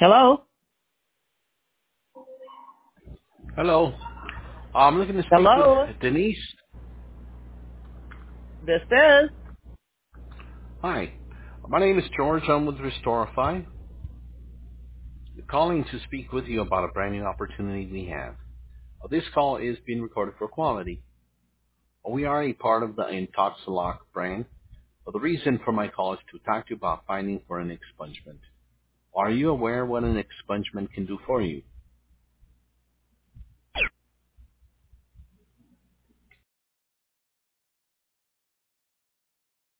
Hello? Hello. I'm looking to speak with Hello? Denise. This is. Hi. My name is George. I'm with Restorify. Calling to speak with you about a brand new opportunity we have. This call is being recorded for quality. We are a part of the Intoxilock brand. The reason for my call is to talk to you about finding for an expungement. Are you aware what an expungement can do for you?